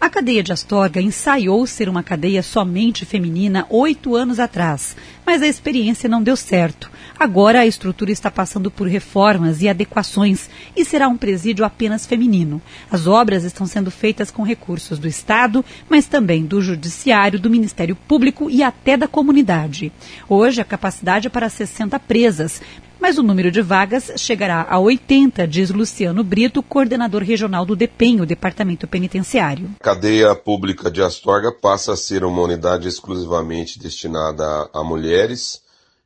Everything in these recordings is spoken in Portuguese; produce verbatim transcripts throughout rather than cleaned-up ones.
A cadeia de Astorga ensaiou ser uma cadeia somente feminina oito anos atrás, mas a experiência não deu certo. Agora a estrutura está passando por reformas e adequações e será um presídio apenas feminino. As obras estão sendo feitas com recursos do Estado, mas também do Judiciário, do Ministério Público e até da comunidade. Hoje a capacidade é para sessenta presas, mas o número de vagas chegará a oitenta, diz Luciano Brito, coordenador regional do DEPEN, o Departamento Penitenciário. A cadeia pública de Astorga passa a ser uma unidade exclusivamente destinada a, a mulheres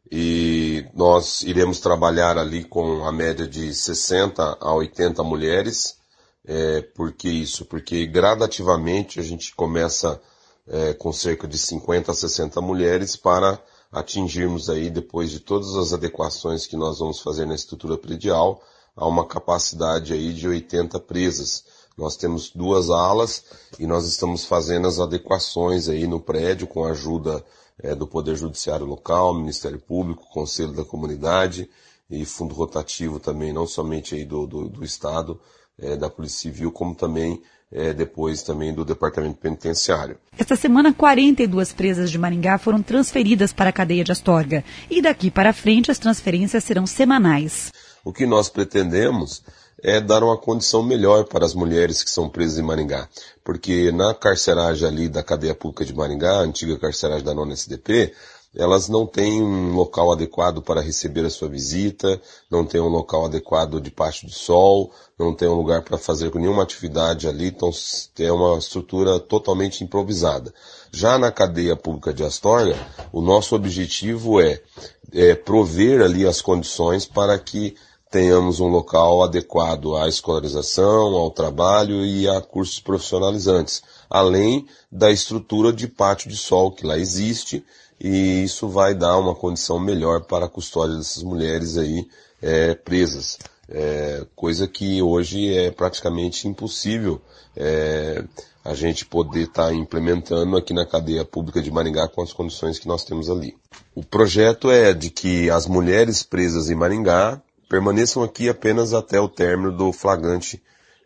e nós iremos trabalhar ali com a média de sessenta a oitenta mulheres. É, por que isso? Porque gradativamente a gente começa é, com cerca de cinquenta a sessenta mulheres para atingirmos aí, depois de todas as adequações que nós vamos fazer na estrutura predial, a uma capacidade aí de oitenta presas. Nós temos duas alas e nós estamos fazendo as adequações aí no prédio com a ajuda é, do Poder Judiciário Local, Ministério Público, Conselho da Comunidade e Fundo Rotativo também, não somente aí do, do, do Estado, é, da Polícia Civil, como também É, depois também do Departamento Penitenciário. Esta semana, quarenta e duas presas de Maringá foram transferidas para a cadeia de Astorga. E daqui para frente, as transferências serão semanais. O que nós pretendemos é dar uma condição melhor para as mulheres que são presas em Maringá. Porque na carceragem ali da cadeia pública de Maringá, a antiga carceragem da nona S D P, elas não têm um local adequado para receber a sua visita, não têm um local adequado de pátio de sol, não tem um lugar para fazer nenhuma atividade ali, então é uma estrutura totalmente improvisada. Já na cadeia pública de Astorga, o nosso objetivo é, é prover ali as condições para que tenhamos um local adequado à escolarização, ao trabalho e a cursos profissionalizantes, além da estrutura de pátio de sol que lá existe, e isso vai dar uma condição melhor para a custódia dessas mulheres aí é, presas. É, coisa que hoje é praticamente impossível é, a gente poder estar tá implementando aqui na cadeia pública de Maringá com as condições que nós temos ali. O projeto é de que as mulheres presas em Maringá permaneçam aqui apenas até o término do flagrante,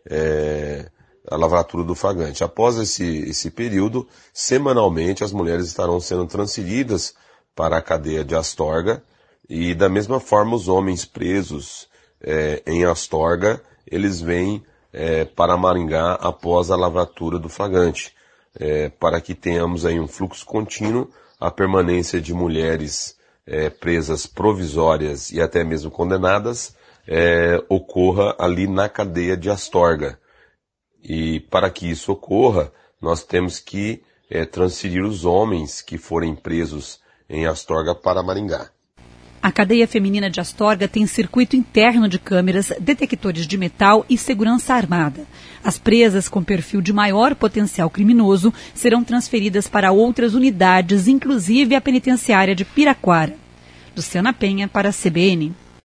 é, a lavratura do flagrante. Após esse, esse período, semanalmente as mulheres estarão sendo transferidas para a cadeia de Astorga e da mesma forma os homens presos é, em Astorga, eles vêm é, para Maringá após a lavratura do flagrante, é, para que tenhamos aí um fluxo contínuo, a permanência de mulheres é, presas provisórias e até mesmo condenadas é, ocorra ali na cadeia de Astorga. E para que isso ocorra, nós temos que é, transferir os homens que forem presos em Astorga para Maringá. A cadeia feminina de Astorga tem circuito interno de câmeras, detectores de metal e segurança armada. As presas com perfil de maior potencial criminoso serão transferidas para outras unidades, inclusive a penitenciária de Piraquara. Luciana Penha para a C B N.